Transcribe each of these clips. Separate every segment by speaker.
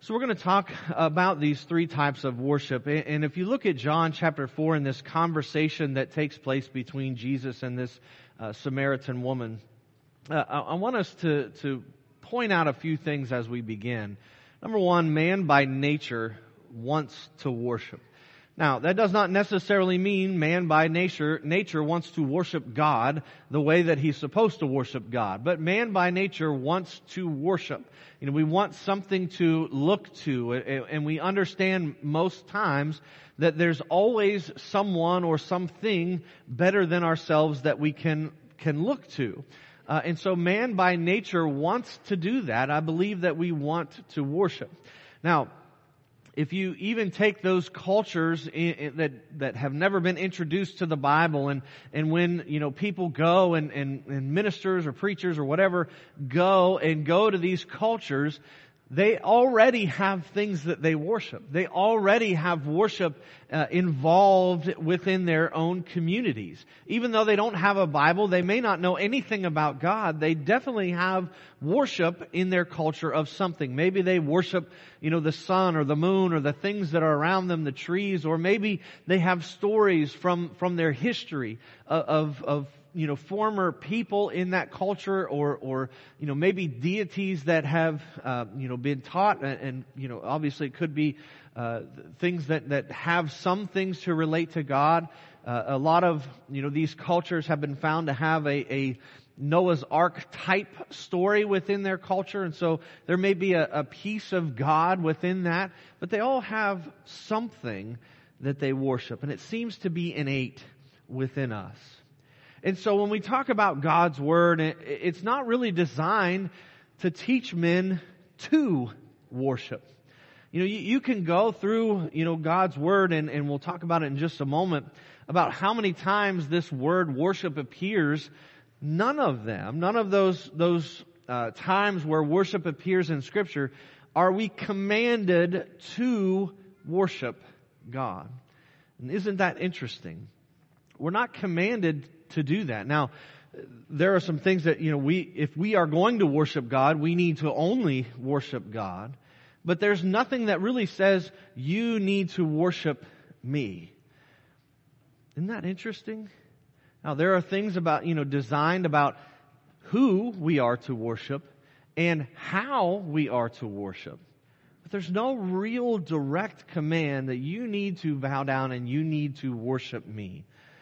Speaker 1: So we're going to talk about these three types of worship. And if you look at John chapter 4 and this conversation that takes place between Jesus and this Samaritan woman, I want us to point out a few things as we begin. Number one, man by nature wants to worship. Now, that does not necessarily mean man by nature wants to worship God the way that he's supposed to worship God. But man by nature wants to worship. We want something to look to, and we understand most times that there's always someone or something better than ourselves that we can look to. And so man by nature wants to do that. I believe that we want to worship. Now, if you even take those cultures that have never been introduced to the Bible, and when people go and ministers or preachers or whatever go to these cultures, they already have things that they worship. They already have worship involved within their own communities. Even though they don't have a Bible, they may not know anything about God, they definitely have worship in their culture of something. Maybe they worship, the sun or the moon or the things that are around them, the trees, or maybe they have stories from their history of former people in that culture, or maybe deities that have, been taught, and obviously it could be, things that have some things to relate to God. A lot of, these cultures have been found to have a Noah's Ark type story within their culture, and so there may be a piece of God within that, but they all have something that they worship, and it seems to be innate within us. And so when we talk about God's Word, it's not really designed to teach men to worship. You can go through, God's Word, and we'll talk about it in just a moment, about how many times this word worship appears. None of those times where worship appears in Scripture are we commanded to worship God. And isn't that interesting? We're not commanded to do that. Now, there are some things that, if we are going to worship God, we need to only worship God. But there's nothing that really says, you need to worship me. Isn't that interesting? Now, there are things about, designed about who we are to worship and how we are to worship. But there's no real direct command that you need to bow down and you need to worship me.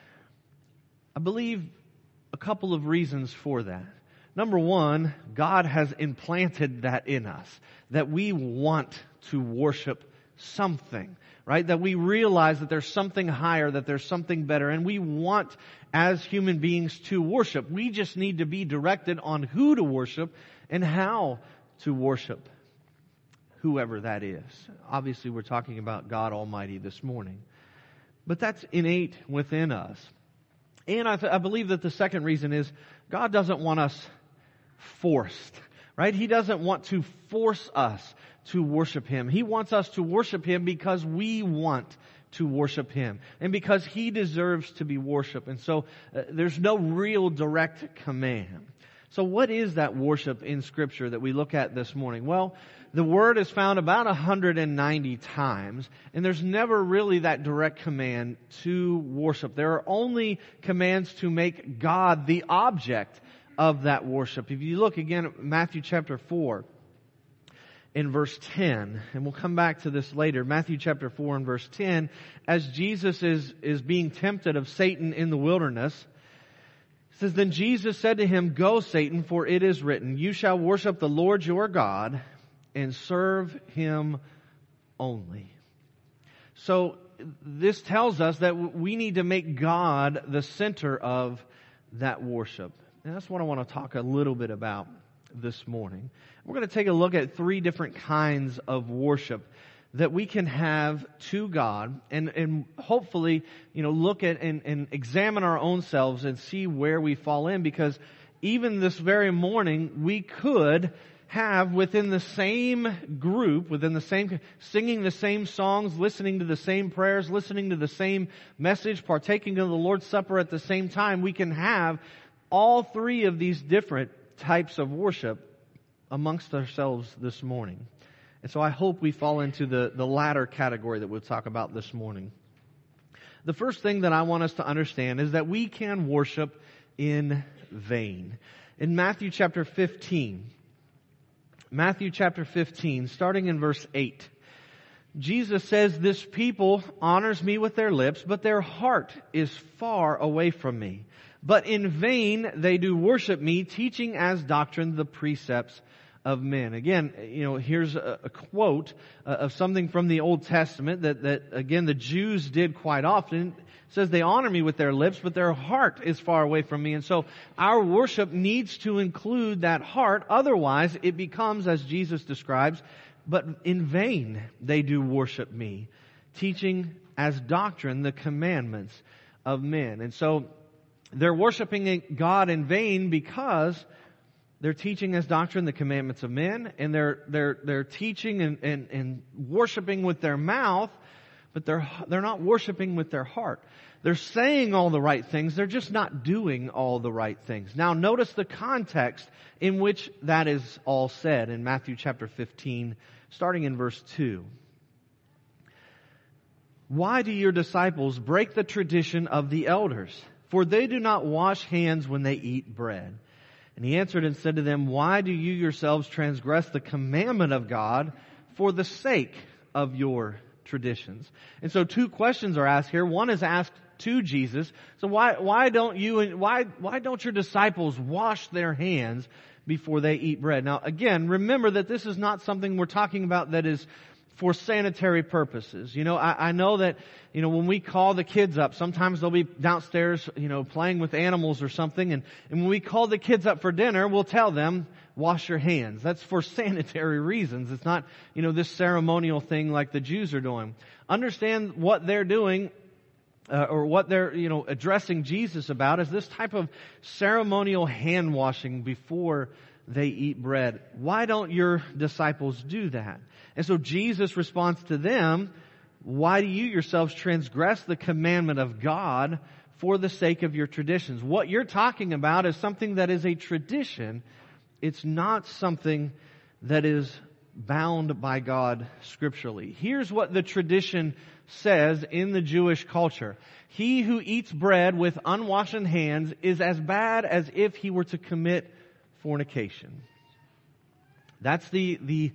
Speaker 1: I believe a couple of reasons for that. Number one, God has implanted that in us, that we want to worship something, right? That we realize that there's something higher, that there's something better, and we want, as human beings, to worship. We just need to be directed on who to worship and how to worship whoever that is. Obviously, we're talking about God Almighty this morning. But that's innate within us. And I believe that the second reason is God doesn't want us forced, right? He doesn't want to force us to worship Him. He wants us to worship Him because we want to worship Him and because He deserves to be worshiped. And so there's no real direct command. So what is that worship in Scripture that we look at this morning? Well, the word is found about 190 times, and there's never really that direct command to worship. There are only commands to make God the object of that worship. If you look again at Matthew chapter 4 in verse 10, and we'll come back to this later, Matthew chapter 4 and verse 10, as Jesus is being tempted of Satan in the wilderness, it says, "Then Jesus said to him, 'Go, Satan, for it is written, you shall worship the Lord your God and serve Him only.'" So this tells us that we need to make God the center of that worship. And that's what I want to talk a little bit about this morning. We're going to take a look at three different kinds of worship that we can have to God, and hopefully, look at and examine our own selves and see where we fall in, because even this very morning, we could have within the same group, singing the same songs, listening to the same prayers, listening to the same message, partaking of the Lord's Supper at the same time, we can have all three of these different types of worship amongst ourselves this morning. And so I hope we fall into the latter category that we'll talk about this morning. The first thing that I want us to understand is that we can worship in vain. In Matthew chapter 15, starting in verse 8, Jesus says, "This people honors me with their lips, but their heart is far away from me. But in vain they do worship me, teaching as doctrine the precepts of men." Again, here's a quote of something from the Old Testament that again, the Jews did quite often. It says, "They honor me with their lips, but their heart is far away from me." And so our worship needs to include that heart. Otherwise, it becomes, as Jesus describes, "But in vain they do worship me, teaching as doctrine the commandments of men." And so they're worshiping God in vain because they're teaching as doctrine the commandments of men, and they're teaching and worshiping with their mouth, but they're not worshiping with their heart. They're saying all the right things, they're just not doing all the right things. Now notice the context in which that is all said in Matthew chapter 15, starting in verse 2. "Why do your disciples break the tradition of the elders? For they do not wash hands when they eat bread." And he answered and said to them, "Why do you yourselves transgress the commandment of God for the sake of your traditions?" And so two questions are asked here. One is asked to Jesus. So why don't your disciples wash their hands before they eat bread? Now again, remember that this is not something we're talking about that is for sanitary purposes. I know that, when we call the kids up, sometimes they'll be downstairs, playing with animals or something. And when we call the kids up for dinner, we'll tell them, wash your hands. That's for sanitary reasons. It's not, this ceremonial thing like the Jews are doing. Understand what they're doing, or what they're, addressing Jesus about is this type of ceremonial hand washing before they eat bread. Why don't your disciples do that? And so Jesus responds to them, "Why do you yourselves transgress the commandment of God for the sake of your traditions?" What you're talking about is something that is a tradition. It's not something that is bound by God scripturally. Here's what the tradition says in the Jewish culture. He who eats bread with unwashed hands is as bad as if he were to commit fornication. That's the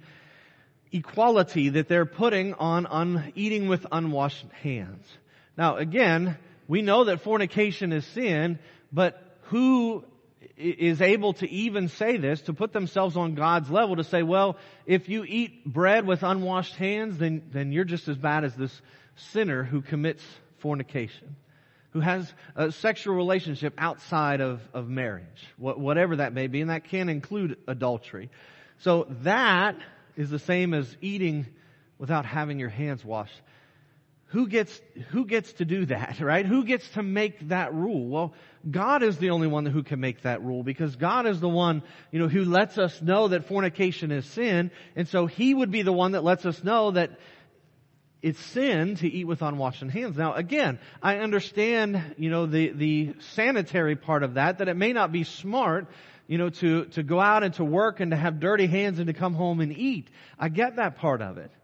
Speaker 1: equality that they're putting on eating with unwashed hands. Now again, we know that fornication is sin, but who is able to even say this, to put themselves on God's level, to say, well, if you eat bread with unwashed hands, then you're just as bad as this sinner who commits fornication, who has a sexual relationship outside of marriage, whatever that may be, and that can include adultery. So that is the same as eating without having your hands washed. Who gets to do that, right? Who gets to make that rule? Well, God is the only one who can make that rule, because God is the one, who lets us know that fornication is sin, and so He would be the one that lets us know that it's sin to eat with unwashed hands. Now again, I understand, the sanitary part of that it may not be smart, to go out and to work and to have dirty hands and to come home and eat. I get that part of it.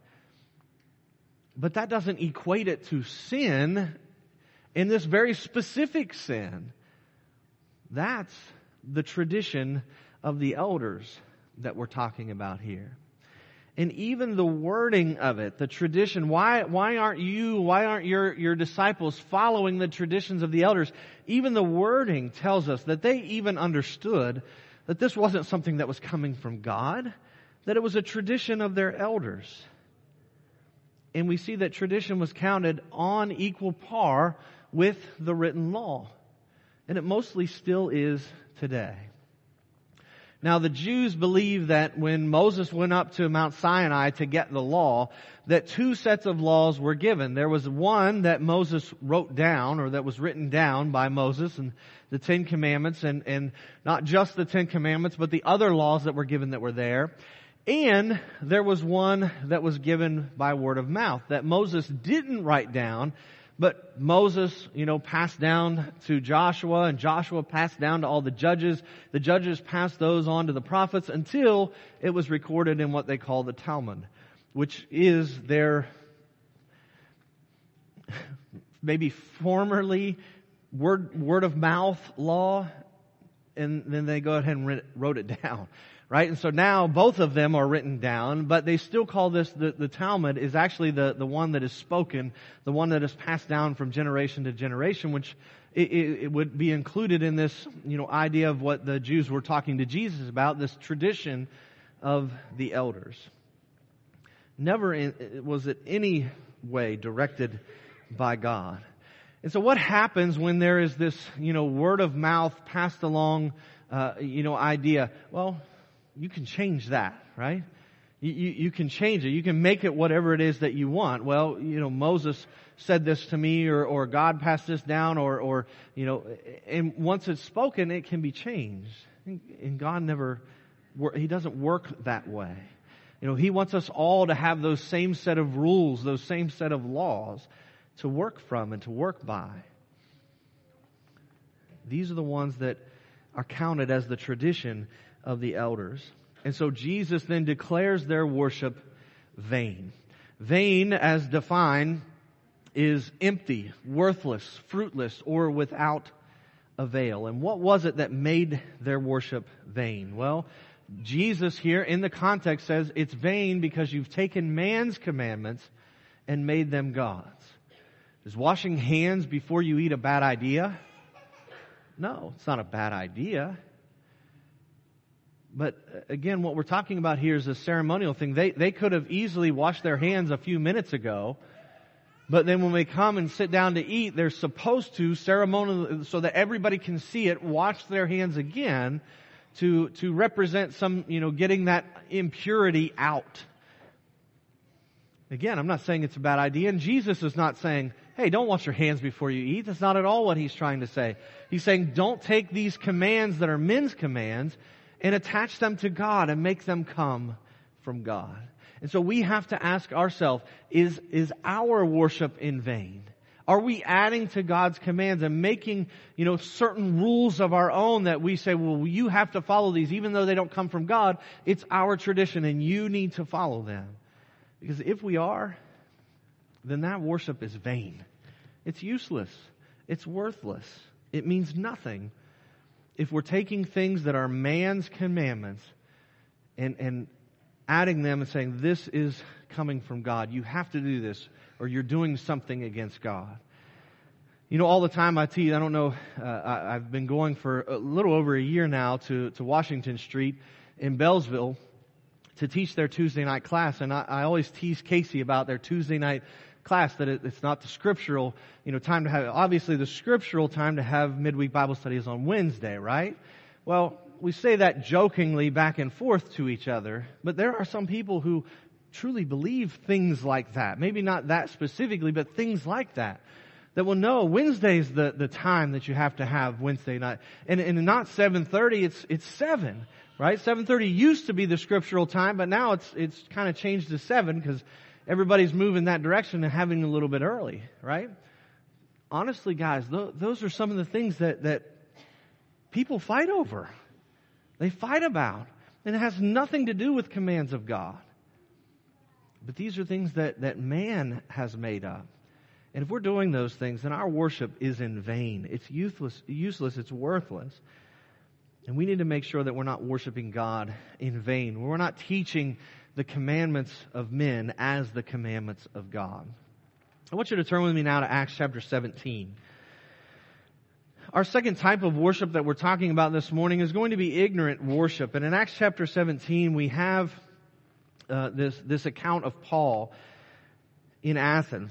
Speaker 1: But that doesn't equate it to sin, in this very specific sin. That's the tradition of the elders that we're talking about here. And even the wording of it, the tradition, why aren't your disciples following the traditions of the elders? Even the wording tells us that they even understood that this wasn't something that was coming from God, that it was a tradition of their elders. And we see that tradition was counted on equal par with the written law. And it mostly still is today. Now the Jews believe that when Moses went up to Mount Sinai to get the law, that two sets of laws were given. There was one that Moses wrote down, or that was written down by Moses, and the Ten Commandments, and not just the Ten Commandments, but the other laws that were given that were there. And there was one that was given by word of mouth that Moses didn't write down, but Moses, passed down to Joshua, and Joshua passed down to all the judges. The judges passed those on to the prophets until it was recorded in what they call the Talmud. which is their maybe formerly word of mouth law, and then they go ahead and wrote it down, right? And so now both of them are written down, but they still call this, the Talmud is actually the one that is spoken, the one that is passed down from generation to generation, which it would be included in this, idea of what the Jews were talking to Jesus about, this tradition of the elders. Never was it any way directed by God. And so what happens when there is this, word of mouth passed along, idea? Well, you can change that, right? You can change it. You can make it whatever it is that you want. Well, Moses said this to me, or God passed this down, or and once it's spoken, it can be changed. And God He doesn't work that way. He wants us all to have those same set of rules, those same set of laws to work from and to work by. These are the ones that are counted as the tradition of the elders. And so Jesus then declares their worship vain. Vain, as defined, is empty, worthless, fruitless, or without avail. And what was it that made their worship vain? Well, Jesus here in the context says it's vain because you've taken man's commandments and made them gods. Is washing hands before you eat a bad idea? No, it's not a bad idea. But again, what we're talking about here is a ceremonial thing. They could have easily washed their hands a few minutes ago, but then when they come and sit down to eat, they're supposed to ceremonially, so that everybody can see it, wash their hands again to represent some, getting that impurity out. Again, I'm not saying it's a bad idea, and Jesus is not saying, hey, don't wash your hands before you eat. That's not at all what He's trying to say. He's saying, don't take these commands that are men's commands and attach them to God and make them come from God. And so we have to ask ourselves, is our worship in vain? Are we adding to God's commands and making, certain rules of our own that we say, well, you have to follow these, even though they don't come from God? It's our tradition and you need to follow them. Because if we are, then that worship is vain. It's useless. It's worthless. It means nothing if we're taking things that are man's commandments and adding them and saying, this is coming from God. You have to do this, or you're doing something against God. All the time I teach, I don't know, I've been going for a little over a year now to Washington Street in Bellsville to teach their Tuesday night class. And I always tease Casey about their Tuesday night class, that it's not the scriptural, time to have, obviously the scriptural time to have midweek Bible studies on Wednesday, right? Well, we say that jokingly back and forth to each other, but there are some people who truly believe things like that. Maybe not that specifically, but things like that. That will know Wednesday's the time that you have to have Wednesday night. And not 7:30, it's 7. Right? 7:30 used to be the scriptural time, but now it's kind of changed to 7 because everybody's moving that direction and having a little bit early, right? Honestly, guys, those are some of the things that people fight over. They fight about. And it has nothing to do with commands of God. But these are things that man has made up. And if we're doing those things, then our worship is in vain. It's useless, it's worthless. And we need to make sure that we're not worshiping God in vain. We're not teaching the commandments of men as the commandments of God. I want you to turn with me now to Acts chapter 17. Our second type of worship that we're talking about this morning is going to be ignorant worship. And in Acts chapter 17, we have this account of Paul in Athens.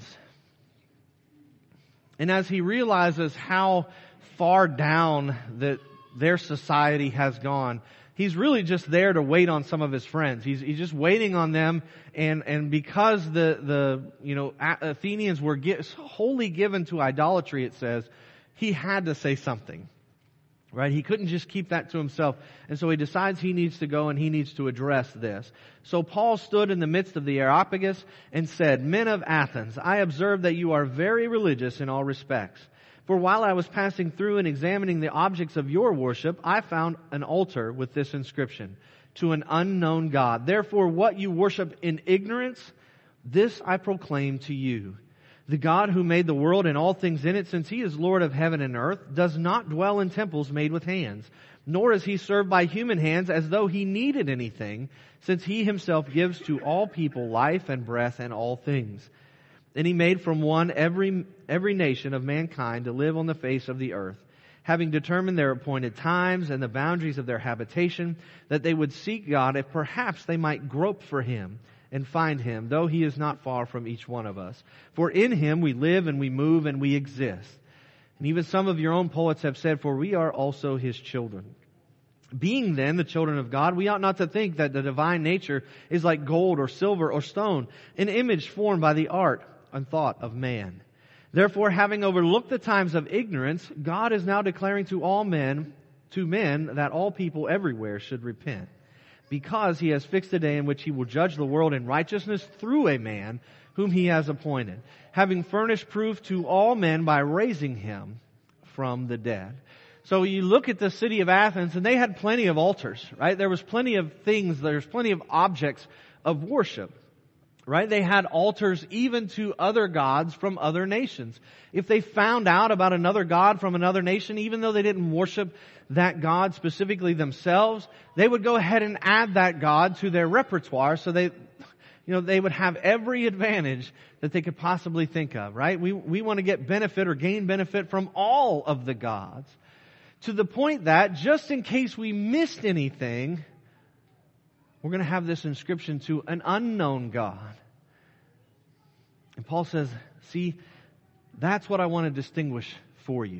Speaker 1: And as he realizes how far down their society has gone, he's really just there to wait on some of his friends. He's just waiting on them, and because the Athenians were wholly given to idolatry, it says, he had to say something. Right? He couldn't just keep that to himself. And so he decides he needs to go and he needs to address this. So Paul stood in the midst of the Areopagus and said, "Men of Athens, I observe that you are very religious in all respects. For while I was passing through and examining the objects of your worship, I found an altar with this inscription, 'To an unknown God.' Therefore, what you worship in ignorance This I proclaim to you. The God who made the world and all things in it, since He is Lord of heaven and earth, does not dwell in temples made with hands, nor is He served by human hands as though He needed anything, since He Himself gives to all people life and breath and all things. And He made from one every nation of mankind to live on the face of the earth, having determined their appointed times and the boundaries of their habitation, that they would seek God if perhaps they might grope for Him and find Him, though He is not far from each one of us. For in Him we live and we move and we exist. And even some of your own poets have said, for we are also His children. Being then the children of God, we ought not to think that the divine nature is like gold or silver or stone, an image formed by the art and thought of man. Therefore, having overlooked the times of ignorance, God is now declaring to men, that all people everywhere should repent, because He has fixed a day in which He will judge the world in righteousness through a man whom He has appointed, having furnished proof to all men by raising Him from the dead. So you look at the city of Athens, and they had plenty of altars, right? There was plenty of things, there's plenty of objects of worship, right? They had altars even to other gods from other nations. If they found out about another god from another nation, even though they didn't worship that god specifically themselves, they would go ahead and add that god to their repertoire, so they would have every advantage that they could possibly think of, right? We want to get benefit or gain benefit from all of the gods, to the point that just in case we missed anything, we're going to have this inscription to an unknown God. And Paul says, see, that's what I want to distinguish for you.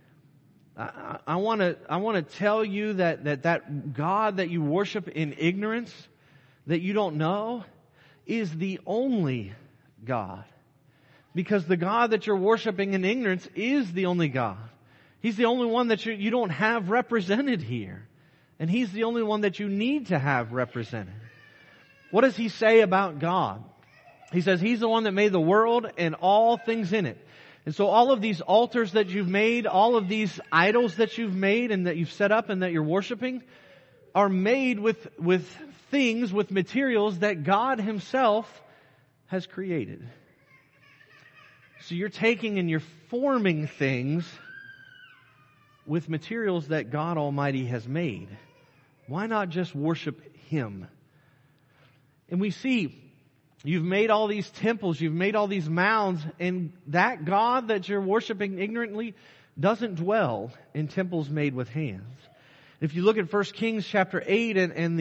Speaker 1: I want to tell you that God that you worship in ignorance, that you don't know, is the only God. Because the God that you're worshiping in ignorance is the only God. He's the only one that you don't have represented here. And He's the only one that you need to have represented. What does He say about God? He says He's the one that made the world and all things in it. And so all of these altars that you've made, all of these idols that you've made and that you've set up and that you're worshiping, are made with things, with materials that God Himself has created. So you're taking and you're forming things with materials that God Almighty has made. Why not just worship Him? And we see, you've made all these temples, you've made all these mounds, and that God that you're worshiping ignorantly doesn't dwell in temples made with hands. If you look at 1 Kings chapter 8 and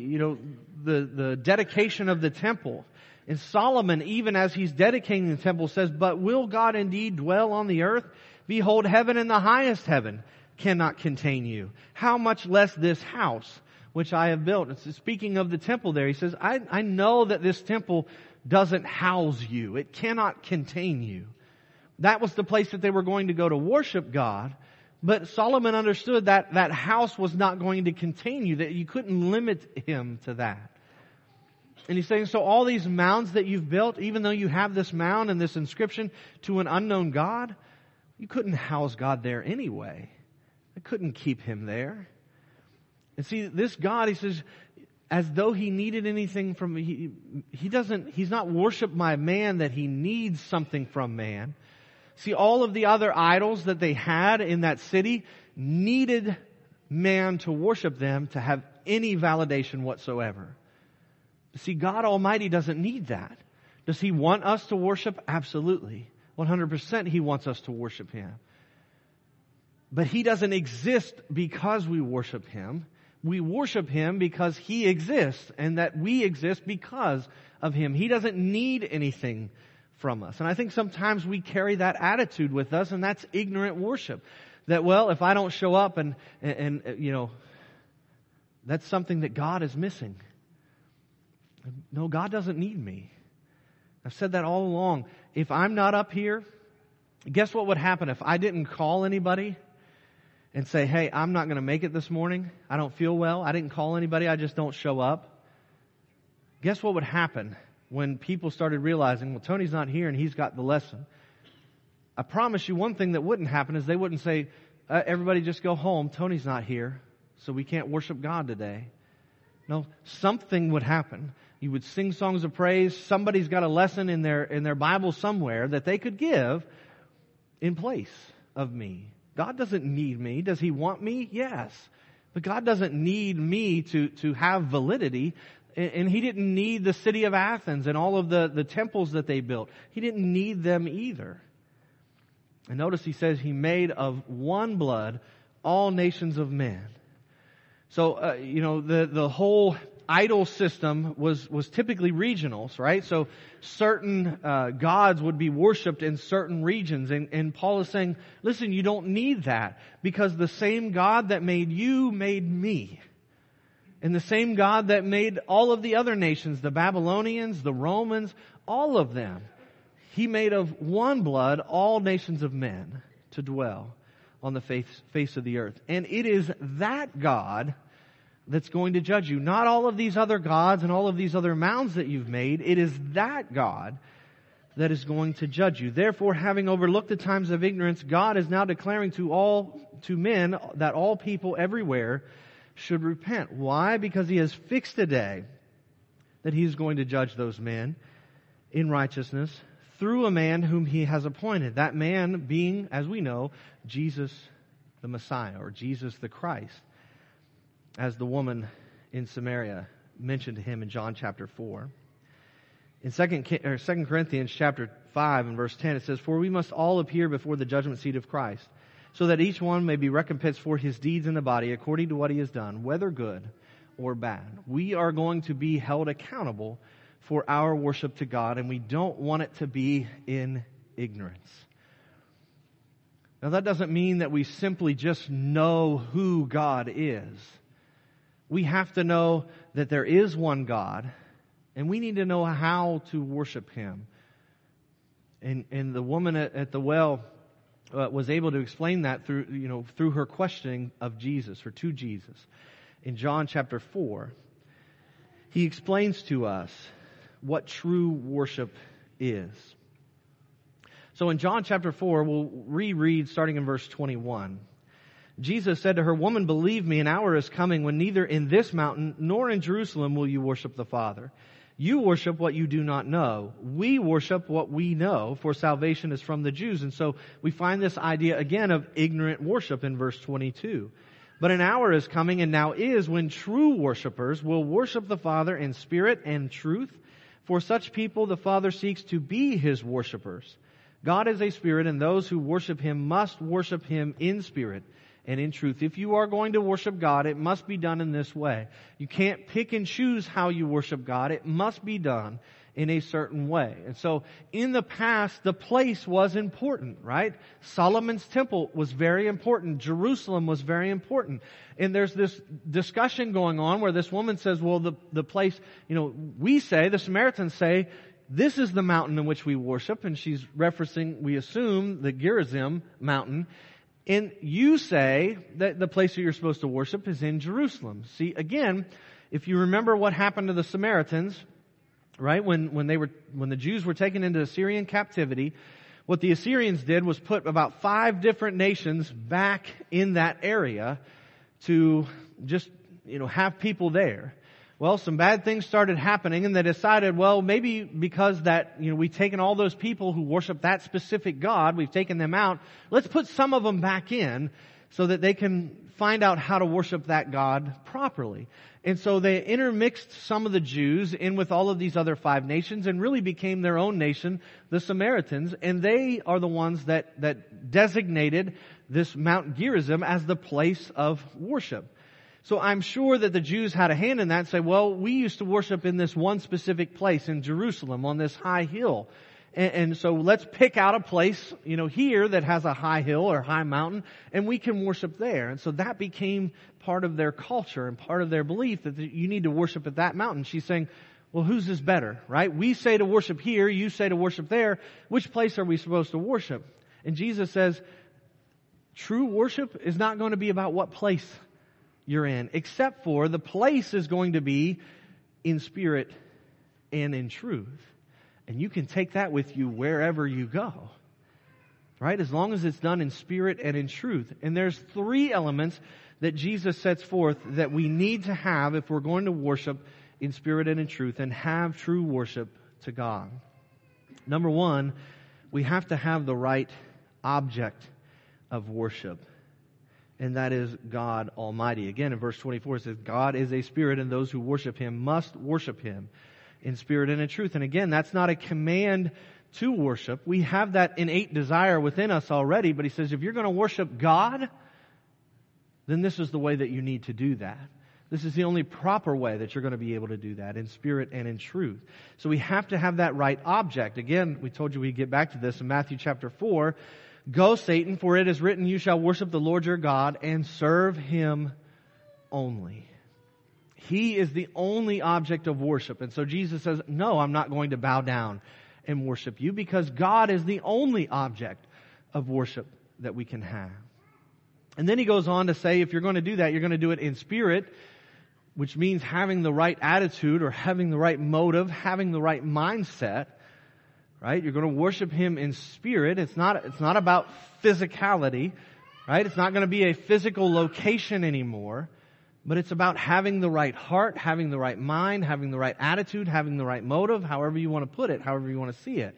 Speaker 1: the dedication of the temple, and Solomon, even as he's dedicating the temple, says, but will God indeed dwell on the earth? Behold, heaven and the highest heaven cannot contain you. How much less this house which I have built. It's speaking of the temple there. He says, I know that this temple doesn't house you. It cannot contain you. That was the place that they were going to go to worship God. But Solomon understood that that house was not going to contain you, that you couldn't limit him to that. And he's saying, so all these mounds that you've built, even though you have this mound and this inscription to an unknown God, you couldn't house God there anyway. It couldn't keep Him there. And see, this God, he says, as though He needed anything from He's not worshipped by man that He needs something from man. See, all of the other idols that they had in that city needed man to worship them to have any validation whatsoever. See, God Almighty doesn't need that. Does He want us to worship? Absolutely. 100% He wants us to worship Him. But He doesn't exist because we worship Him. We worship Him because He exists, and that we exist because of Him. He doesn't need anything from us. And I think sometimes we carry that attitude with us, and that's ignorant worship. That, well, if I don't show up and that's something that God is missing. No, God doesn't need me. I've said that all along. If I'm not up here, guess what would happen if I didn't call anybody and say, hey, I'm not going to make it this morning. I don't feel well. I didn't call anybody. I just don't show up. Guess what would happen when people started realizing, well, Tony's not here and he's got the lesson. I promise you one thing that wouldn't happen is they wouldn't say, everybody just go home. Tony's not here, so we can't worship God today. No, something would happen. You would sing songs of praise. Somebody's got a lesson in their Bible somewhere that they could give in place of me. God doesn't need me. Does He want me? Yes. But God doesn't need me to have validity. And He didn't need the city of Athens and all of the temples that they built. He didn't need them either. And notice He says He made of one blood all nations of men. So, the whole idol system was typically regionals, right? So certain gods would be worshipped in certain regions. And Paul is saying, listen, you don't need that, because the same God that made you made me. And the same God that made all of the other nations, the Babylonians, the Romans, all of them, He made of one blood all nations of men to dwell on the face of the earth. And it is that God that's going to judge you. Not all of these other gods and all of these other mounds that you've made. It is that God that is going to judge you. Therefore, having overlooked the times of ignorance, God is now declaring to men that all people everywhere should repent. Why? Because He has fixed a day that He is going to judge those men in righteousness through a man whom He has appointed. That man being, as we know, Jesus the Messiah, or Jesus the Christ, as the woman in Samaria mentioned to Him in John chapter 4. In 2 Corinthians chapter 5 and verse 10, it says, "For we must all appear before the judgment seat of Christ, so that each one may be recompensed for his deeds in the body according to what he has done, whether good or bad." We are going to be held accountable for our worship to God, and we don't want it to be in ignorance. Now, that doesn't mean that we simply just know who God is. We have to know that there is one God, and we need to know how to worship Him. And the woman at the well was able to explain that through her questioning of Jesus, or to Jesus. In John chapter 4, He explains to us what true worship is. So in John chapter 4, we'll reread starting in verse 21. Jesus said to her, "Woman, believe me, an hour is coming when neither in this mountain nor in Jerusalem will you worship the Father. You worship what you do not know. We worship what we know, for salvation is from the Jews." And so we find this idea again of ignorant worship in verse 22. "But an hour is coming, and now is, when true worshipers will worship the Father in spirit and truth. For such people the Father seeks to be His worshipers. God is a spirit, and those who worship Him must worship Him in spirit and in truth." If you are going to worship God, it must be done in this way. You can't pick and choose how you worship God. It must be done in a certain way. And so in the past, the place was important, right? Solomon's temple was very important. Jerusalem was very important. And there's this discussion going on where this woman says, well, the place, we say, the Samaritans say, this is the mountain in which we worship. And she's referencing, we assume, the Gerizim mountain. And you say that the place that you're supposed to worship is in Jerusalem. See, again, if you remember what happened to the Samaritans, right, when the Jews were taken into Assyrian captivity, what the Assyrians did was put about 5 different nations back in that area to just, have people there. Well, some bad things started happening, and they decided, well, maybe because that, we've taken all those people who worship that specific God, we've taken them out, let's put some of them back in so that they can find out how to worship that God properly. And so they intermixed some of the Jews in with all of these other 5 nations and really became their own nation, the Samaritans, and they are the ones that designated this Mount Gerizim as the place of worship. So I'm sure that the Jews had a hand in that and say, well, we used to worship in this one specific place in Jerusalem on this high hill. And so let's pick out a place, here that has a high hill or high mountain, and we can worship there. And so that became part of their culture and part of their belief that you need to worship at that mountain. She's saying, well, whose is better, right? We say to worship here, you say to worship there. Which place are we supposed to worship? And Jesus says, true worship is not going to be about what place you're in, except for the place is going to be in spirit and in truth. And you can take that with you wherever you go, right? As long as it's done in spirit and in truth. And there's 3 elements that Jesus sets forth that we need to have if we're going to worship in spirit and in truth and have true worship to God. Number one, we have to have the right object of worship, and that is God Almighty. Again, in verse 24 it says, God is a spirit, and those who worship Him must worship Him in spirit and in truth. And again, that's not a command to worship. We have that innate desire within us already, but He says, if you're going to worship God, then this is the way that you need to do that. This is the only proper way that you're going to be able to do that, in spirit and in truth. So we have to have that right object. Again, we told you we'd get back to this in Matthew chapter 4. Go, Satan, for it is written, you shall worship the Lord your God and serve Him only. He is the only object of worship. And so Jesus says, no, I'm not going to bow down and worship you, because God is the only object of worship that we can have. And then He goes on to say, if you're going to do that, you're going to do it in spirit, which means having the right attitude or having the right motive, having the right mindset, right? You're going to worship Him in spirit. It's not about physicality, right? It's not going to be a physical location anymore, but it's about having the right heart, having the right mind, having the right attitude, having the right motive, however you want to put it, however you want to see it.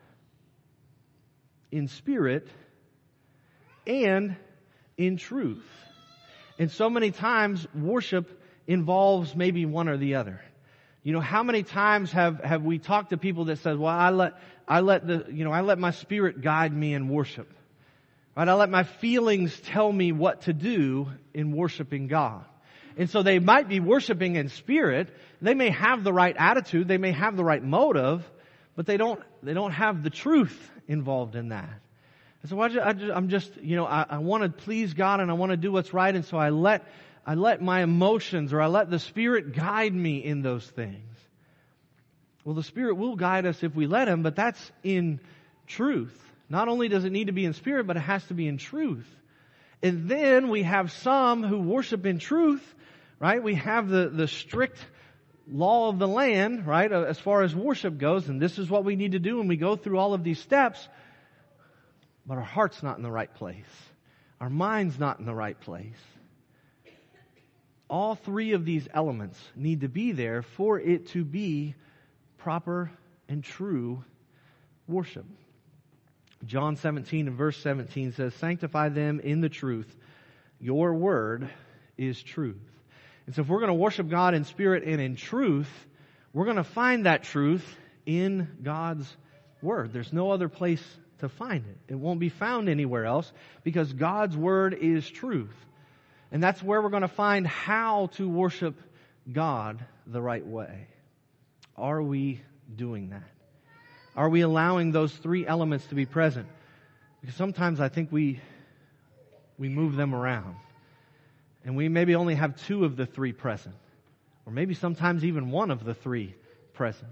Speaker 1: In spirit and in truth. And so many times worship involves maybe one or the other. You know, how many times have we talked to people that says, well, I let my spirit guide me in worship. Right? I let my feelings tell me what to do in worshiping God. And so they might be worshiping in spirit. They may have the right attitude, they may have the right motive, but they don't have the truth involved in that. And so I want to please God and I want to do what's right, and so I let my emotions, or I let the Spirit guide me in those things. Well, the Spirit will guide us if we let Him, but that's in truth. Not only does it need to be in spirit, but it has to be in truth. And then we have some who worship in truth, right? We have the strict law of the land, right, as far as worship goes, and this is what we need to do, and we go through all of these steps, but our heart's not in the right place. Our mind's not in the right place. All three of these elements need to be there for it to be proper and true worship. John 17 and verse 17 says, sanctify them in the truth. Your word is truth. And so if we're going to worship God in spirit and in truth, we're going to find that truth in God's word. There's no other place to find it. It won't be found anywhere else, because God's word is truth. And that's where we're going to find how to worship God the right way. Are we doing that? Are we allowing those three elements to be present? Because sometimes I think we move them around. And we maybe only have two of the three present. Or maybe sometimes even one of the three present.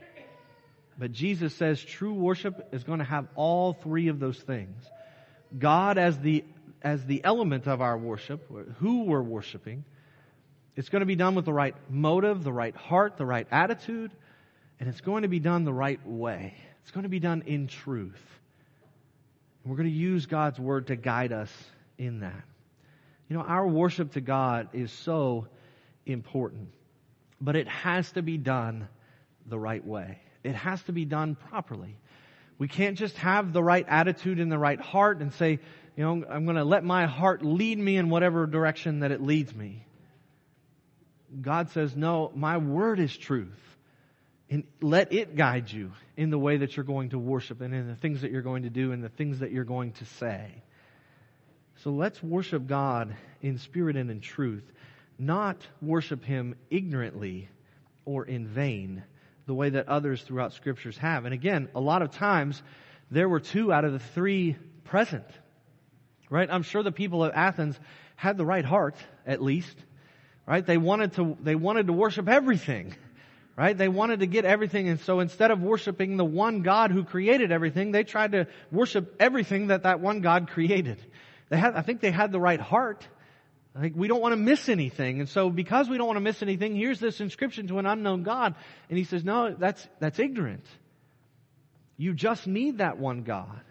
Speaker 1: But Jesus says true worship is going to have all three of those things. God as the element of our worship, who we're worshiping. It's going to be done with the right motive, the right heart, the right attitude, and it's going to be done the right way. It's going to be done in truth. And we're going to use God's word to guide us in that. You know, our worship to God is so important, but it has to be done the right way. It has to be done properly. We can't just have the right attitude and the right heart and say, you know, I'm going to let my heart lead me in whatever direction that it leads me. God says, no, my word is truth. And let it guide you in the way that you're going to worship and in the things that you're going to do and the things that you're going to say. So let's worship God in spirit and in truth, not worship Him ignorantly or in vain, the way that others throughout Scriptures have. And again, a lot of times, there were two out of the three present. Right? I'm sure the people of Athens had the right heart, at least. Right? They wanted to worship everything. Right? They wanted to get everything, and so instead of worshiping the one God who created everything, they tried to worship everything that one God created. I think they had the right heart. I think we don't want to miss anything. And so because we don't want to miss anything, here's this inscription to an unknown God. And He says, no, that's ignorant. You just need that one God.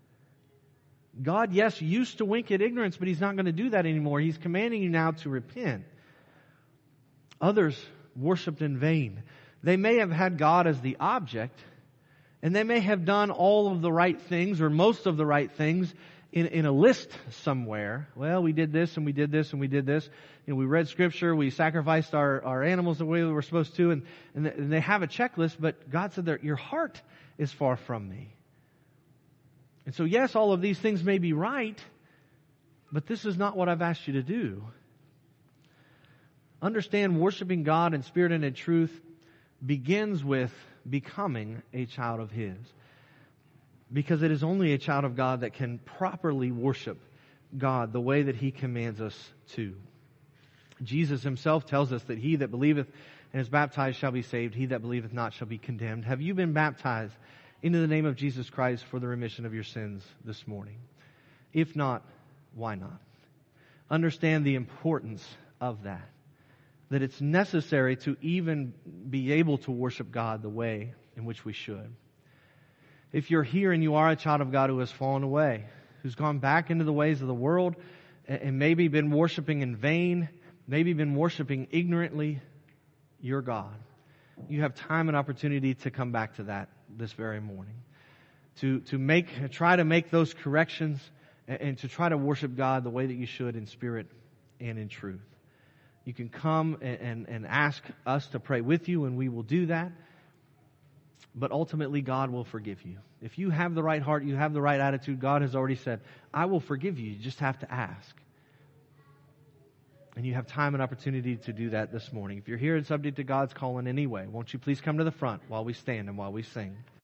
Speaker 1: God, yes, used to wink at ignorance, but He's not going to do that anymore. He's commanding you now to repent. Others worshiped in vain. They may have had God as the object, and they may have done all of the right things or most of the right things in a list somewhere. Well, we did this and we did this and we did this. We read Scripture, we sacrificed our animals the way we were supposed to, and they have a checklist, but God said that your heart is far from me. And so yes, all of these things may be right, but this is not what I've asked you to do. Understand, worshiping God in spirit and in truth begins with becoming a child of His. Because it is only a child of God that can properly worship God the way that He commands us to. Jesus Himself tells us that he that believeth and is baptized shall be saved, he that believeth not shall be condemned. Have you been baptized into the name of Jesus Christ for the remission of your sins this morning? If not, why not? Understand the importance of that. That it's necessary to even be able to worship God the way in which we should. If you're here and you are a child of God who has fallen away, who's gone back into the ways of the world, and maybe been worshiping in vain, maybe been worshiping ignorantly your God, you have time and opportunity to come back to that this very morning. To try to make those corrections and to try to worship God the way that you should in spirit and in truth. You can come and ask us to pray with you, and we will do that. But ultimately, God will forgive you. If you have the right heart, you have the right attitude, God has already said, I will forgive you. You just have to ask. And you have time and opportunity to do that this morning. If you're here and subject to God's call in any way, won't you please come to the front while we stand and while we sing.